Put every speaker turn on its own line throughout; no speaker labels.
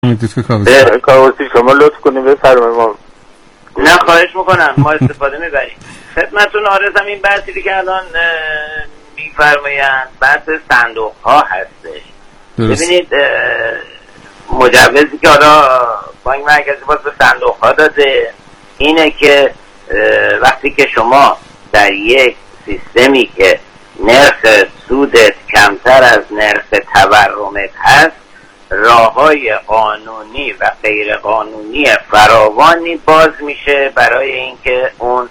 کاوسی شما لطف کنید بفرمایید. ما
نه خواهش میکنم، ما استفاده میبریم. خدمتون عرضم این بحثی که الان میفرمایند بحث صندوق ها هستش. ببینید مجوزی که حالا بانک مرکزی باز به صندوق ها داده اینه که وقتی که شما در یک سیستمی که نرخ سودت کمتر از نرخ تورمت هست، راه‌های قانونی و غیر قانونی فراوانی باز میشه برای اینکه اون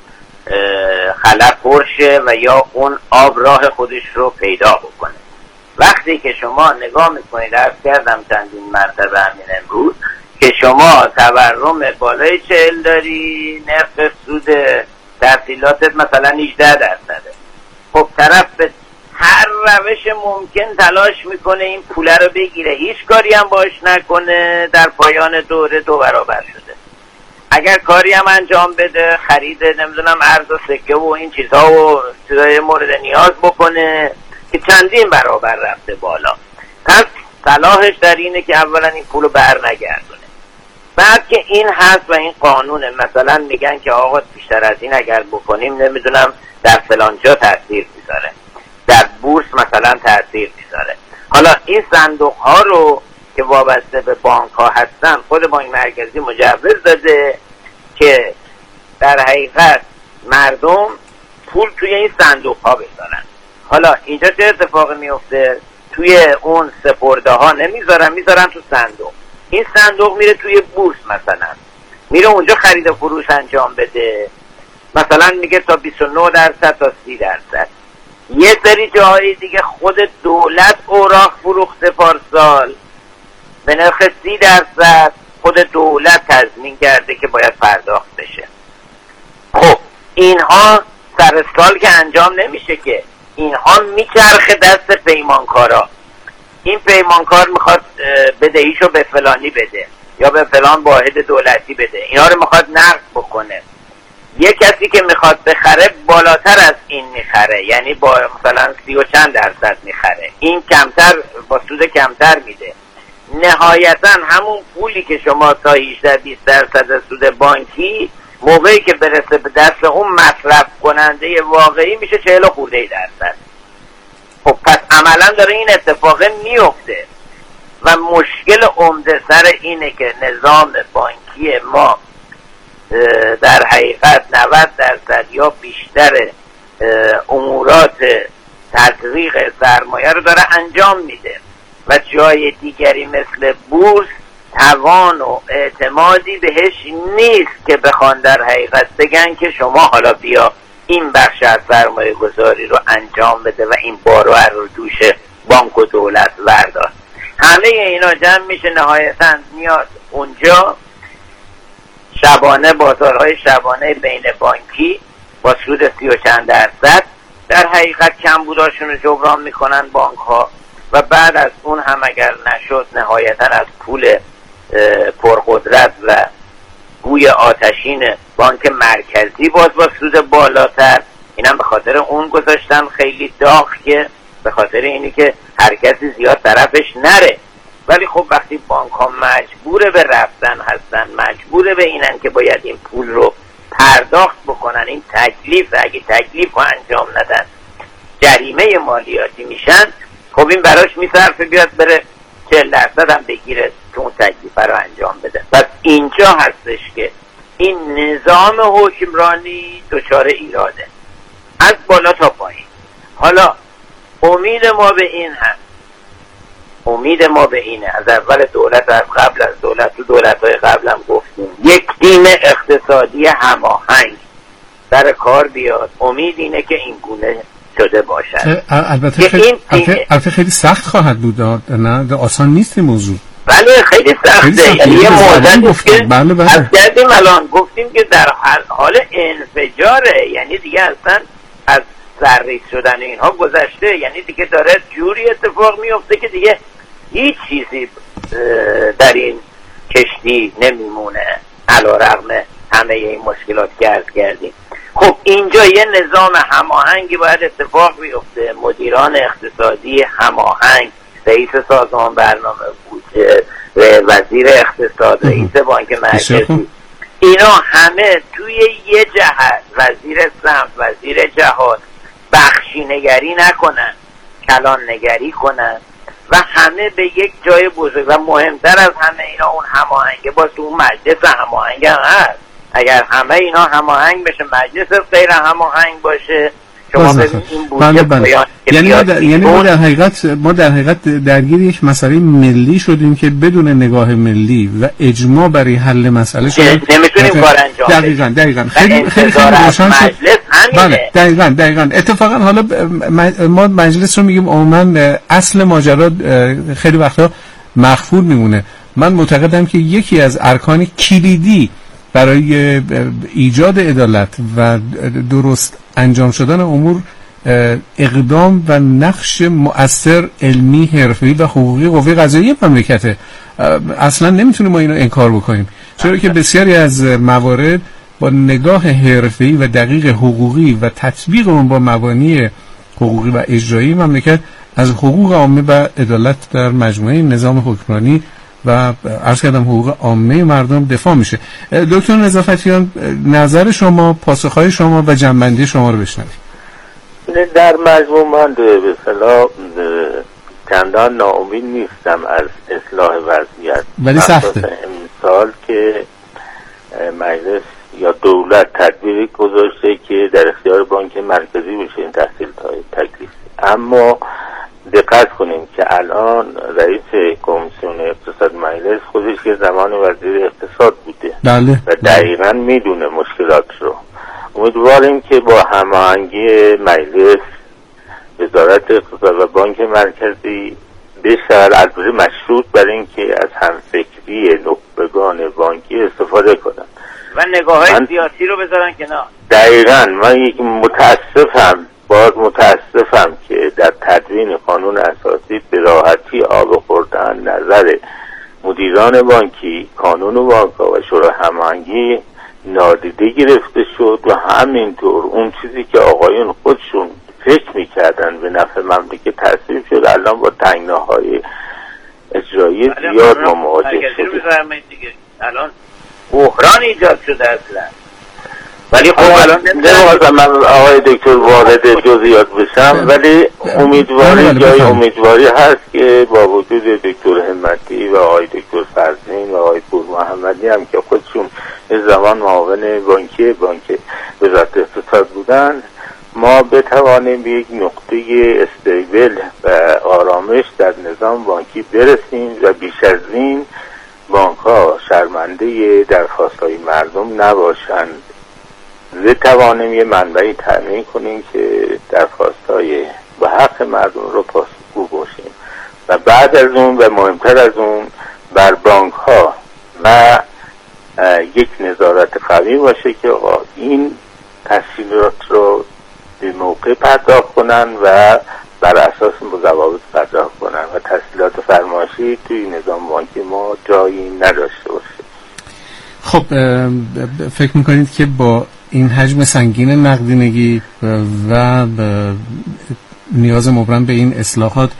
خلا پر شه و یا اون آب راه خودش رو پیدا بکنه. وقتی که شما نگاه میکنید، عرض کردم چندین مرتبه همین امروز که شما تورم بالای 40 داری، نرخ سود تحصیلاتت مثلا 18%. خب طرف به هر روش ممکن تلاش میکنه این پوله رو بگیره، هیچ کاری هم باش نکنه، در پایان دوره 2 برابر شده. اگر کاری هم انجام بده، خرید نمیدونم ارز و سکه و این چیزها و چیزای مورد نیاز بکنه که چندین برابر رفته بالا، پس صلاحش در اینه که اولا این پولو بر نگردونه. بعد که این هست و این قانونه، مثلا میگن که آقا بیشتر از این اگر بکنیم نمیدونم در فلان جا تاثیر میذاره، در بورس مثلا تاثیر میذاره. حالا این صندوق ها رو که وابسته به بانک ها هستن، خود بانک مرکزی مجوز داده که در حقیقت مردم پول توی این صندوق ها بذارن. حالا اینجا چه اتفاقی میفته؟ توی اون سپرده ها نمیذارن، میذارن تو صندوق. این صندوق میره توی بورس، مثلا میره اونجا خرید و فروش انجام بده، مثلا میگه تا 29% تا 30%. یه سری جاهای دیگه خود دولت اوراق فروخته پارسال به نرخ 30%، خود دولت تضمین کرده که باید پرداخت بشه. خب اینها سر سال که انجام نمیشه، که اینها میچرخه دست پیمانکارا. این پیمانکار میخواد بدهیشو به فلانی بده یا به فلان واحد دولتی بده، اینا رو میخواد نقد بکنه. یه کسی که میخواد بخره بالاتر از این میخره، یعنی با مثلا 30 و چند درصد میخره، این کمتر با سود کمتر میده. نهایتا همون پولی که شما تا 18-20% سود بانکی، موقعی که برسه به دست اون مصرف کننده واقعی میشه 40 خورده درصد. خب پس عملا داره این اتفاق میفته و مشکل عمده سر اینه که نظام بانکی ما در حقیقت 90% یا بیشتر امورات تزریق سرمایه رو داره انجام میده و جای دیگری مثل بورس توان و اعتمادی بهش نیست که بخوان در حقیقت بگن که شما حالا بیا این بخش از سرمایه گذاری رو انجام بده و این بارو رو دوش بانک و دولت وردار. همه اینا جمع میشه، نهایتاً میاد اونجا شبانه، بازارهای شبانه بین بانکی با سود 30 و چند درصد در حقیقت کمبوداشون رو جبران میکنن بانک ها، و بعد از اون هم اگر نشد نهایتا از پول پرقدرت و گوی آتشین بانک مرکزی باز با سود بالاتر، اینم به خاطر اون گذاشتن خیلی داغ، که به خاطر اینی که هر کسی زیاد طرفش نره. ولی خب وقتی بانک ها مجبور به رفتن هستن، مجبور به اینن که باید این پول رو پرداخت بکنن، این تکلیف، اگه تکلیف رو انجام ندن جریمه مالیاتی میشن، خب این براش میصرفه بیاد بره 40% هم بگیره که اون تکلیف رو انجام بده. پس اینجا هستش که این نظام حکمرانی دچار ایراده از بالا تا پایین. حالا امید ما به این هست، امید ما به اینه، از اول دولت، از قبل از دولت، تو دولت‌های قبل هم گفتیم، یک تیم اقتصادی هماهنگ در کار بیاد. امید اینه که این گونه شده باشد.
البته خیلی سخت خواهد بود، نه آسان نیست این موضوع.
بله خیلی سخته، یعنی یه موضوعی که از کردیم الان گفتیم که در حال انفجاره، یعنی دیگه اصلا از سرریز شدن اینها گذشته، یعنی دیگه داره جوری اتفاق میفته که دیگه هیچ چیزی در این کشتی نمیمونه علیرغم همه این مشکلات که عرض کردیم. خب اینجا یه نظام هماهنگی باید اتفاق بیفته، مدیران اقتصادی هماهنگ، رئیس سازمان برنامه بودجه، وزیر اقتصاد، رئیس بانک مرکزی، اینا همه توی یه جهت، وزیر سمت، وزیر جهاد، بخشی نگری نکنن، کلان نگری کنن و همه به یک جای بزرگ. و مهمتر از همه اینا اون هماهنگه با تو مجلس هماهنگ هم هست. اگر همه اینا هماهنگ بشه، مجلس غیر هماهنگ باشه، شما ببینید این بودجه
یعنی ما در حقیقت درگیر یک مسئله ملی شدیم که بدون نگاه ملی و اجماع برای حل مسئله شده
نمیتونیم کار انجام بدیم.
دقیقاً خیلی روشن شد. بله دقیقاً اتفاقا حالا ما مجلس رو میگیم عموما اصل ماجرا خیلی وقتا مخفول میمونه. من معتقدم که یکی از ارکان کلیدی برای ایجاد عدالت و درست انجام شدن امور اقدام و نقش مؤثر علمی، حرفه‌ای و حقوقی قوه قضاییه مملکته. اصلا نمیتونیم ما اینو انکار بکنیم، چرا که بسیاری از موارد با نگاه حرفه‌ای و دقیق حقوقی و تطبیق اون با مبانی حقوقی و اجرایی مملکت از حقوق عامه و عدالت در مجموعه نظام حکمرانی و عرض کردم حقوق عامه مردم دفاع میشه. دکتر نظافتیان، نظر شما، پاسخهای شما و جنبندی شما رو بشنویم.
در مجموع من به اصطلاح چندان ناامید نیستم از اصلاح وضعیت،
ولی سخته.
امسال که مجلس یا دولت تدبیری گذاشته که در اختیار بانک مرکزی بشه این تحصیل تکلیف، اما دقت کنیم که الان رئیس کمیسیون اقتصاد مجلس خودش که زمان وزیر اقتصاد بوده.
بله.
و دقیقاً میدونه مشکلات رو. امیدواریم که با هماهنگی مجلس، وزارت اقتصاد و بانک مرکزی بشر البته مشروط بر این که از همفکری نخبگان بانکی استفاده کنند
و نگاه‌های سیاسی رو بذارن کنار.
دقیقاً من یک متاسفم که در تدوین قانون اساسی به راحتی آب خوردن نظر مدیران بانکی، کانون بانک‌ها و شورای هماهنگی نادیده گرفته شد و همینطور اون چیزی که آقایون خودشون فکر میکردن به نفع مملکت تصویب شد، الان با تنگناهای اجرایی زیاد ما مواجه شدیم.
الان بحران ایجاد شده اصلا. ولی خب الان
نمی‌خواستم من آقای دکتر وارد جزئیات بشم، ولی امیدواری هست که با وجود دکتر همتی و آقای دکتر فرزین و آقای پور محمدی هم که خودشون زمان معاون بانک وزارت اقتصاد بودن، ما بتوانیم به یک نقطه استیبل و آرامش در نظام بانکی برسیم و بیش از این بانک‌ها شرمنده درخواست‌های مردم نباشند. بتوانیم یه منبعی تامین کنیم که درخواست‌های به حق مردم رو پاسخگو باشیم و بعد از اون و مهمتر از اون بر بانک‌ها و یک نظارت قوی باشه که این تسهیلات رو به موقع پرداخت کنن و بر اساس ضوابط پرداخت کنن و تسهیلات فرمایشی توی نظام بانکی ما جایی نداشته باشه.
خب فکر میکنید که با این حجم سنگین نقدینگی و نیاز مبرم به این اصلاحات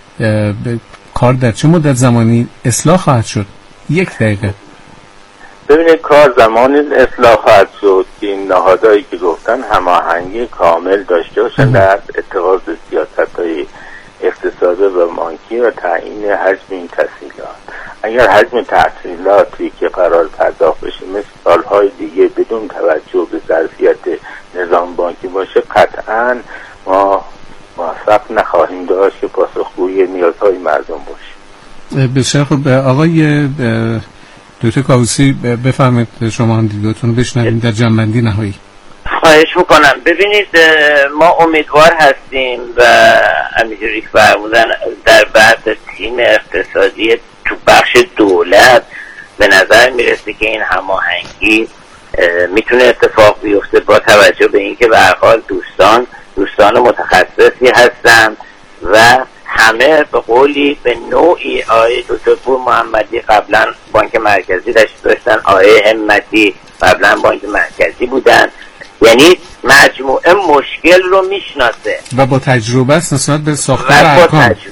کار در چه مدت زمانی اصلاح خواهد شد؟ 1 دقیقه.
ببینید کار زمانی اصلاح خواهد شد که این نهادهایی که گفتن هماهنگی کامل داشته باشن در اتخاذ سیاست‌های اقتصادی و بانکی و تعیین حجم این تسهیلات. اگر حجم تسهیلاتی که قرار پرداخت بشه مثل سالهای دیگه بدون توجه به ظرفیت نظام بانکی باشه، قطعاً ما موفق نخواهیم داشت که پاسخگوی نیازهای مردم باشیم.
بسیار خوب. آقای دکتر کاووسی بفرمایید شما هم دیدتون بشنویم در جنبندی نهایی.
خواهش میکنم. ببینید ما امیدوار هستیم و همینجوری که فرمودن در بحث تیم اقتصادی تو بخش دولت به نظر میرسه که این هماهنگی میتونه اتفاق بیفته با توجه به اینکه به هر حال دوستان متخصصی هستن و همه به قولی به نوعی آقای دکتر پور محمدی قبلا بانک مرکزی داشتن، آقای همتی قبلا بانک مرکزی بودن، یعنی مجموعه مشکل رو میشناسه
و با تجربه است نسبت به ساختار ارکان.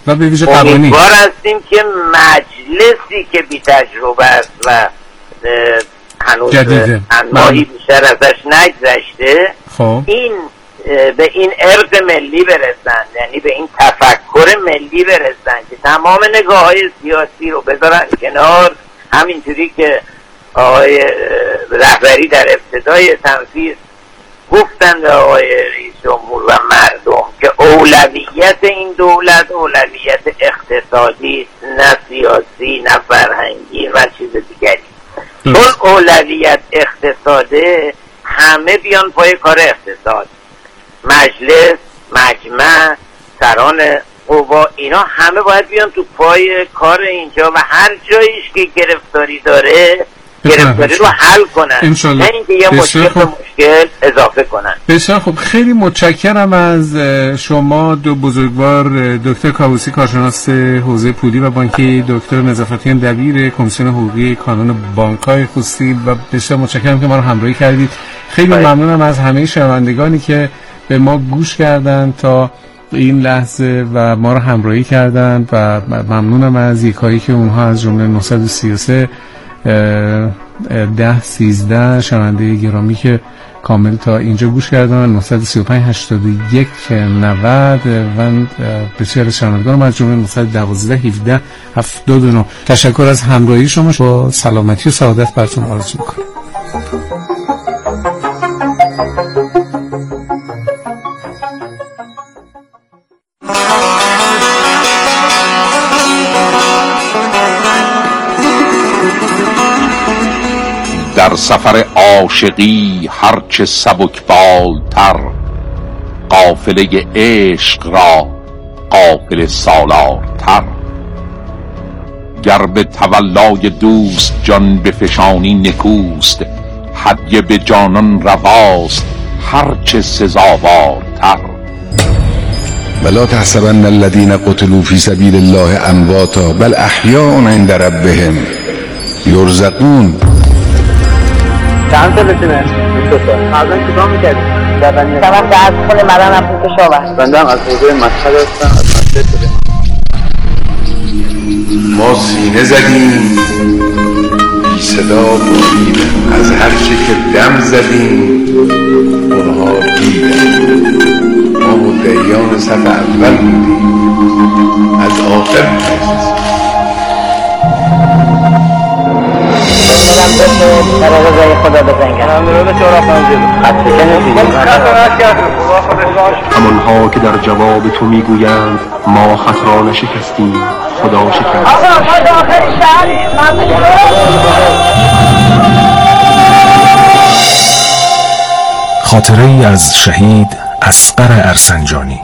و به ویژه قوانین.
امیدوار هستیم که مجلسی که بی تجربه است و هنوز انواعی بیشتر ازش نگذشته این به این ارق ملی برسن، یعنی به این تفکر ملی برسن که تمام نگاه های سیاسی رو بذارن کنار، همینجوری که آقای رهبری در ابتدای تنفیذ گفتن به آقای رئیس جمهور و مردم که اولویت این دولت اولویت اقتصادی نه سیاسی نه فرهنگی و چیز دیگری. چون اولویت اقتصاده همه بیان پای کار اقتصاد، مجلس، مجمع، سران قوا، اینا همه باید بیان تو پای کار اینجا و هر جاییش که گرفتاری داره گرفتاری رو حل کنن، نه اینکه یه مشکل اضافه کنن.
بسیار خب، خیلی متشکرم از شما دو بزرگوار، دکتر کاووسی کارشناس حوزه پولی و بانکی، دکتر نظافتیان دبیر کمیسیون حقوقی کانون بانک‌های خصوصی، و بسیار متشکرم که ما رو همراهی کردید. خیلی ممنونم از همه شنوندگانی که به ما گوش کردند تا این لحظه و ما رو همراهی کردند و ممنونم از یکایی که اونها از جمله 933 1013 شنونده گرامی که کامل تا اینجا گوش کردن، 935 81 90 و بسیار از شنوندگان از جمله 912 17 79. تشکر از همراهی شما. با سلامتی و سعادت براتون آرزو می‌کنم.
در سفر عاشقی هرچه سبکبالتر، قافله عشق را قافله سالارتر. گر به تولای دوست جان بفشانی نکوست، هدیه به جانان رواست هرچه سزاوارتر.
ولا تحسبن الذين قتلوا في سبيل الله امواتا بل احیاء عند ربهم یرزقون.
چند سالتونه؟ 22 سال. مردم چیکار می‌کردی؟ زبانی. سبب درس خونه مدن رفتیم کشاورز.
بنده هم از حوزه مشهد هستم، از مشهد شده.
ما سینه زدیم بی صدا بودیم، از هر چه که دم زدیم اونها دیدن. ما مدعیان صف اول بودیم، از آخر می‌رسیم.
برای رضای خدا بزنگن همونها
که در جواب تو میگویند ما خط را نشکستیم خدا شکست.
خاطره ای از شهید اصغر ارسنجانی.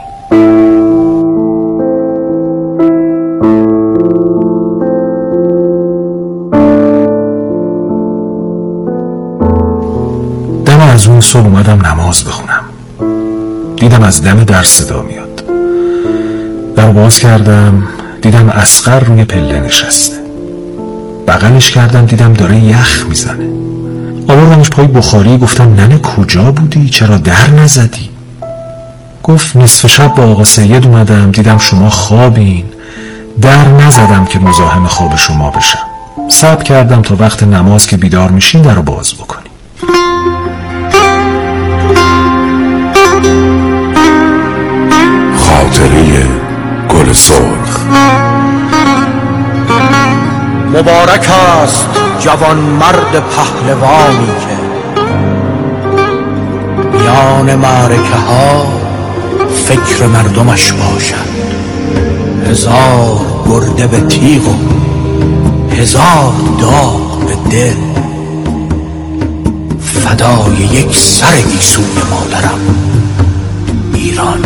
از اون صبح اومدم نماز بخونم، دیدم از دم در صدا میاد. در باز کردم دیدم اصغر روی پله نشسته. بغلش کردم دیدم داره یخ میزنه. آوردمش پای بخاری، گفتم ننه کجا بودی؟ چرا در نزدی؟ گفت نصف شب با آقا سید اومدم دیدم شما خوابین، در نزدم که مزاحم خواب شما بشم. صبر کردم تا وقت نماز که بیدار میشین در رو باز بکنی.
خاطره گل سرخ.
مبارک است جوان مرد پهلوانی که میان معرکه ها فکر مردمش باشد. 1000 گرده به تیغ و 1000 داغ به دل، فدای یک سر گیسوی مادرم ایران.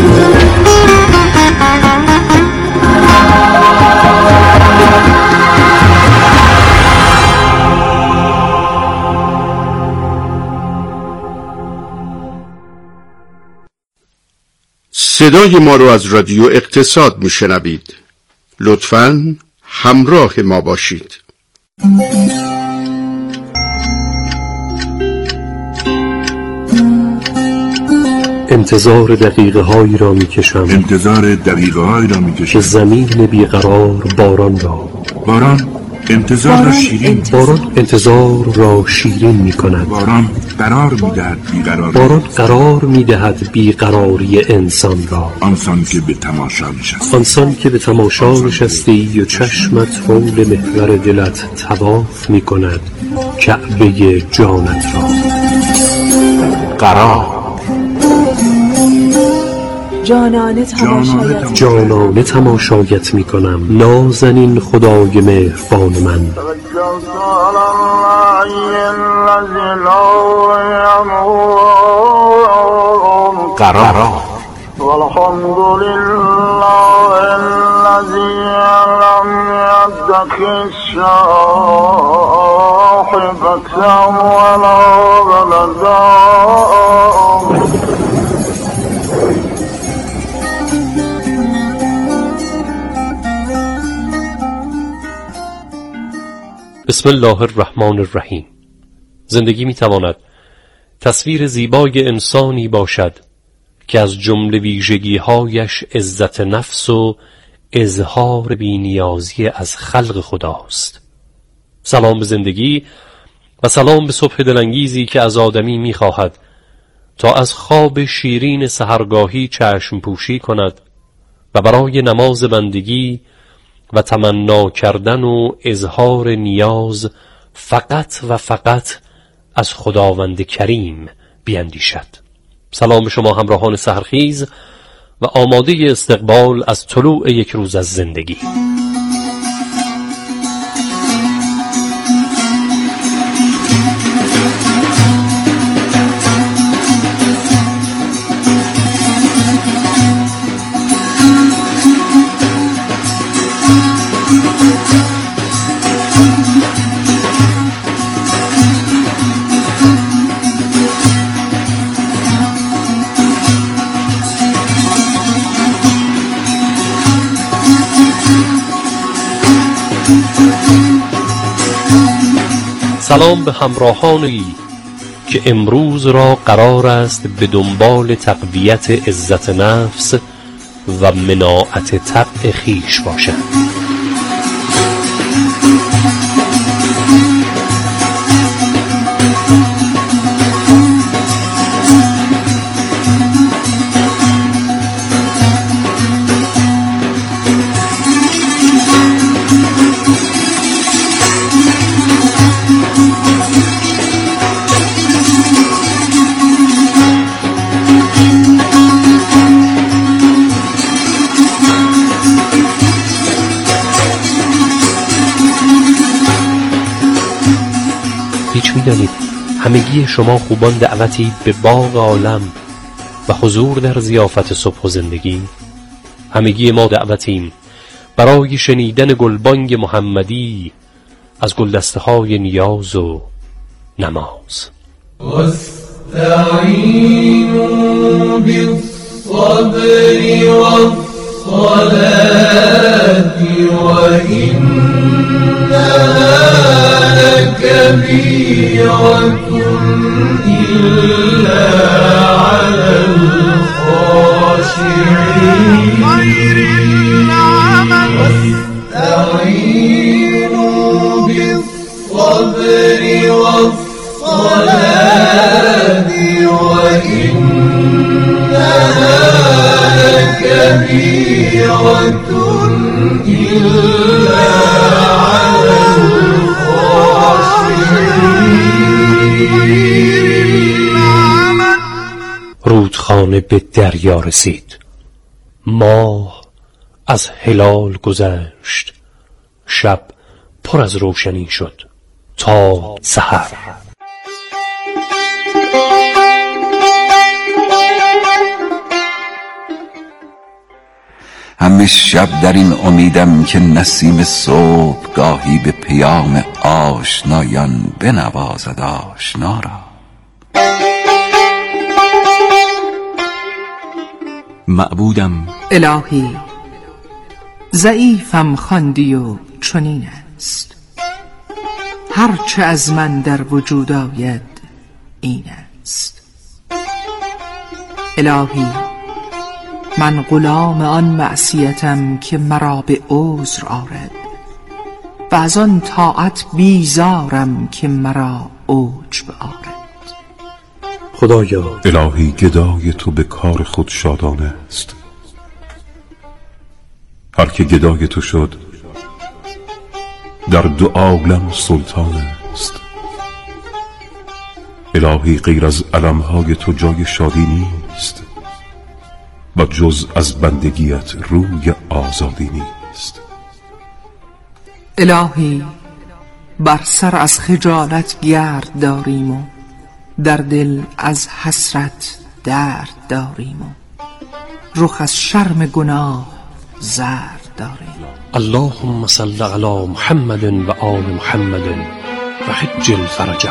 صدای ما رو از رادیو اقتصاد میشنوید. لطفاً همراه ما باشید.
انتظار دقیقه هایی را می کشم که زمین بیقرار باران را
انتظار
را شیرین می کند.
باران
قرار می دهد بیقراری انسان را.
آنسان که به تماشا
نشستی و چشمت حول محور دلت طواف می کند کعبه جانت را.
قرار
جانانه تماشایت می کنم نازنین خدای مهربان من.
قرار
والحمد لله الذي لم يتخذ صاحبة ولا ولدا.
بسم الله الرحمن الرحیم. زندگی میتواند تصویر زیبای انسانی باشد که از جمله ویژگی‌هایش عزت نفس و اظهار بی‌نیازی از خلق خداست. سلام به زندگی و سلام به صبح دلانگیزی که از آدمی می‌خواهد تا از خواب شیرین سحرگاهی چشم پوشی کند و برای نماز بندگی و تمنا کردن و اظهار نیاز فقط و فقط از خداوند کریم بیندیشد. سلام به شما همراهان سحرخیز و آماده استقبال از طلوع یک روز از زندگی. سلام به همراهانی که امروز را قرار است به دنبال تقویت عزت نفس و مناعت طبع خویش باشند. می‌دانید همگی شما خوبان دعوتید به باغ عالم و حضور در ضیافت صبح و زندگی. همگی ما دعوتیم برای شنیدن گلبانگ محمدی از گلدسته‌های نیاز و نماز.
واستعینوا بالصبر والصلاة كبيرة إلا على الخاشعين غير العمل واستعينوا بالصبر والصلاة وإنها لكبيرة إلا على
رودخانه به دریا رسید. ماه از هلال گذشت. شب پر از روشنی شد تا سحر.
همه شب در این امیدم که نسیم صبح گاهی به پیام آشنایان بنوازد آشنا را.
معبودم
الهی ضعیفم خواندی و چنین است، هرچه از من در وجود آید این است. الهی من غلام آن معصیتم که مرا به عذر آرد و از آن طاعت بیزارم که مرا عجب آرد.
خدایا الهی گدای تو به کار خود شادانه است. هر که گدای تو شد در دو عالم سلطان است. الهی غیر از علمهای تو جای شادی نیست و جز از بندگیت روی آزادی نیست.
الهی بر سر از خجالت گرد داریم و در دل از حسرت درد داریم و رخ از شرم گناه زرد داریم.
اللهم صل علی محمد و آل محمد و حج الفرج.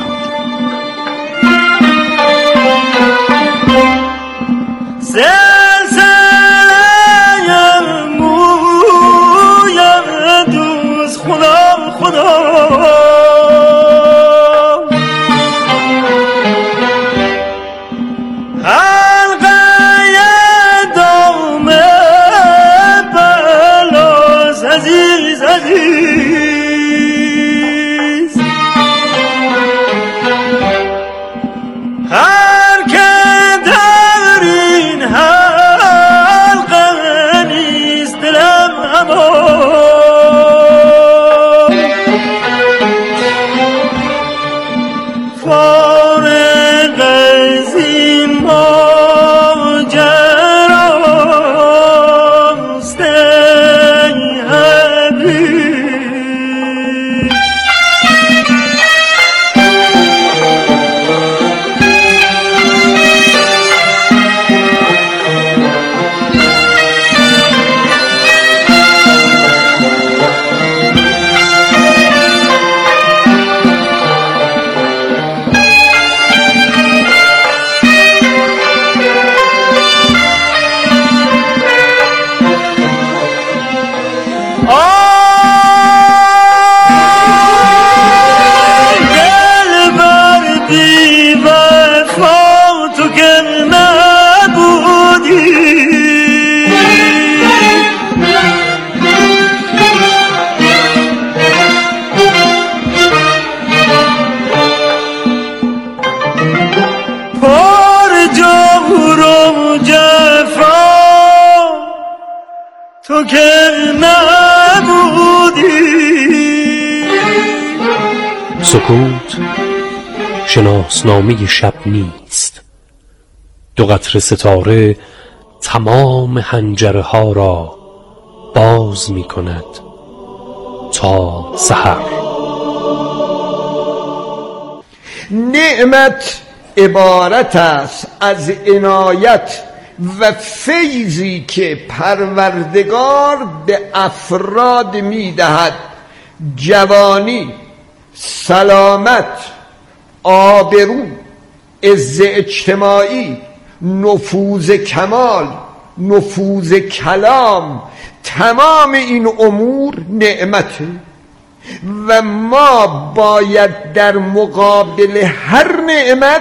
تو که نبودی.
سکوت شناسنامه شب نیست. دو قطره ستاره تمام حنجره ها را باز می کند تا سحر.
نعمت عبارت است از عنایت و فیضی که پروردگار به افراد میدهد. جوانی، سلامت، آبرو، عز اجتماعی، نفوذ کمال، نفوذ کلام، تمام این امور نعمته و ما باید در مقابل هر نعمت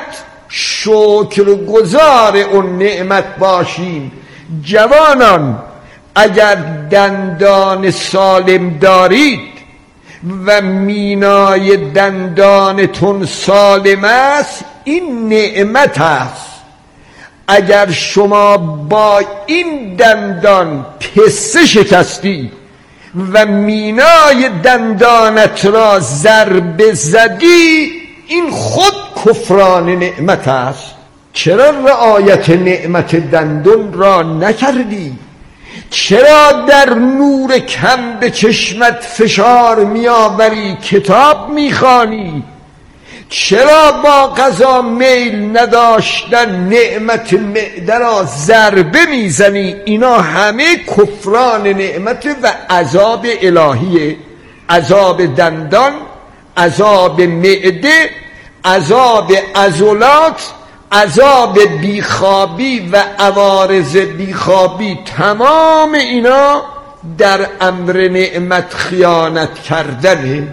شکرگزار اون نعمت باشیم. جوانان، اگر دندان سالم دارید و مینای دندانتون سالم است، این نعمت است. اگر شما با این دندان پسته شکستی و مینای دندانت را ضربه زدی، این خود کفران نعمت است. چرا رعایت نعمت دندان را نکردی؟ چرا در نور کم به چشمت فشار میآوری، کتاب میخوانی؟ چرا با غذا میل نداشتن نعمت معده را ضربه میزنی؟ اینا همه کفران نعمت و عذاب الهیه. عذاب دندان، عذاب معده، عذاب عضلات، عذاب بیخوابی و عوارض بیخوابی، تمام اینا در امر نعمت خیانت کردنه.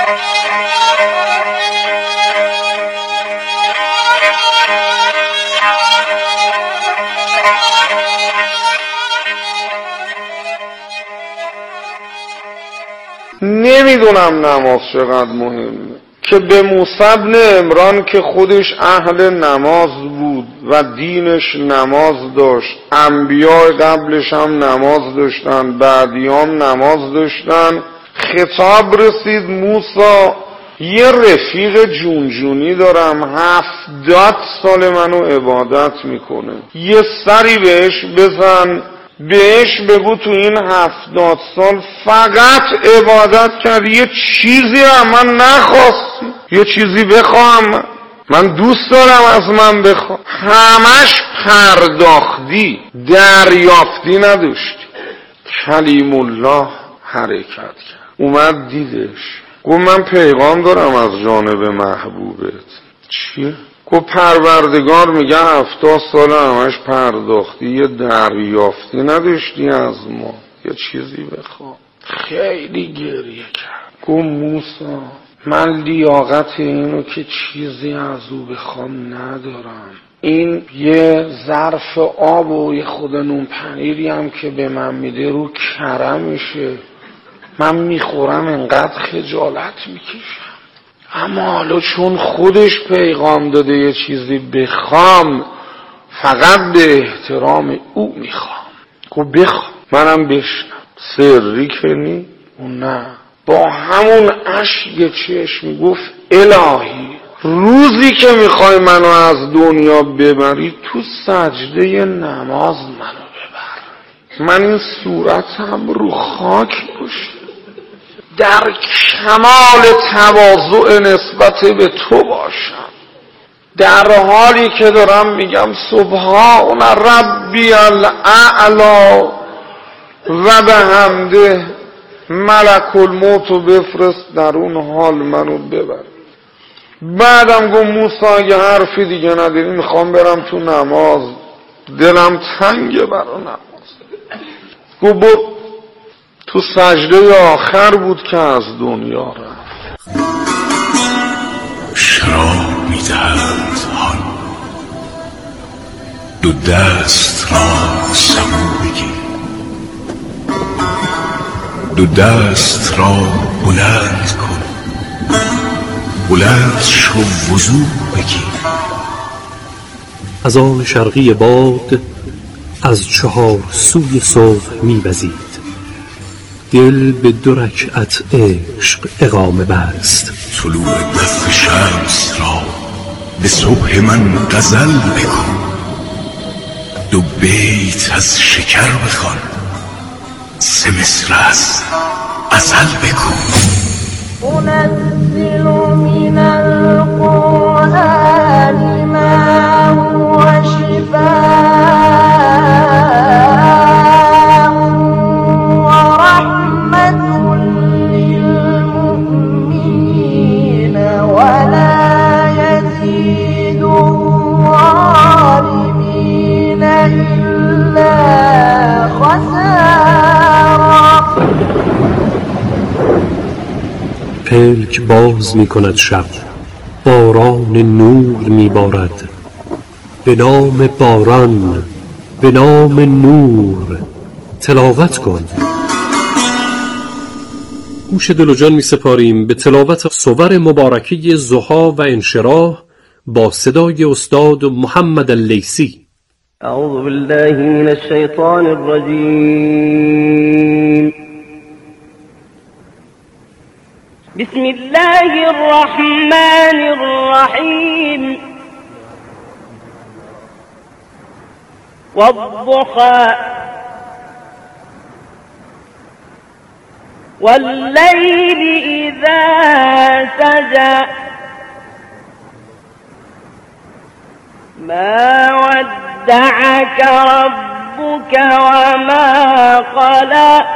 نمیدونم نماز چقدر مهمه که به موسی بن عمران که خودش اهل نماز بود و دینش نماز داشت، انبیاء قبلش هم نماز داشتن، بعدیام نماز داشتن، خطاب رسید موسی یه رفیق جونجونی دارم 70 سال منو عبادت میکنه، یه سری بهش بزن، بهش بگو تو این 70 سال فقط عبادت کرد، یه چیزی هم من نخواستی، یه چیزی بخوام، من دوست دارم از من بخوام، همش پرداختی، دریافتی نداشتی. کلیم الله حرکت کرد، اومد دیدش، گفت من پیغام دارم از جانب محبوبت. چیه؟ گفت پروردگار میگه 70 سال همش پرداختی، یه دریافتی نداشتی از ما، یه چیزی بخوام. خیلی گریه کرد، گفت موسی من لیاقت اینو که چیزی از او بخوام ندارم، این یه ظرف آب و یه خود نون پنیری هم که به من میده رو کرمشه، من میخورم انقدر خجالت میکشم، اما حالا چون خودش پیغام داده یه چیزی بخوام، فقط به احترام او میخوام. گفت بخوام منم بشنم. سری کنی؟ نه، با همون اشک چشم گفت الهی روزی که میخوای منو از دنیا ببری تو سجده نماز منو ببر، من این صورتم رو خاک باشه، در کمال تواضع نسبت به تو باشم، در حالی که دارم میگم سبحان ربی الاعلی و به حمده ملک الموت بفرست در اون حال منو ببر. بعدم گفت موسی اگه حرفی دیگه نداری میخوام برم تو نماز، دلم تنگه برا نماز. گفت برو. تو سجده آخر بود که از دنیا رفت.
شراب می‌دهد حال، دو دست را سبو بگیر، دو دست را بلند کن، بلند شو وضو بگیر.
از آن شرقی باد از 4 سوی صبح می‌وزید، دل به 2 رکعت عشق اقامه بست.
طلوع دست شمس را به صبح من غزل بکن، 2 بیت از شکر بخوان، 3 مصر از عسل بکن.
أنزل من القرآن ما هو شفاء ورحمة للمؤمنين ولا يزيد الظالمين إلا خسارا.
پلک باز می کند شب، باران نور می بارد، به نام باران، به نام نور تلاوت کن. گوش دل و جان می سپاریم به تلاوت صور مبارکه ضحی و انشراح با صدای استاد محمد اللیثی.
اعوذ بالله من الشیطان الرجیم. بسم الله الرحمن الرحيم. والضحى والليل إذا سجى ما ودعك ربك وما قلى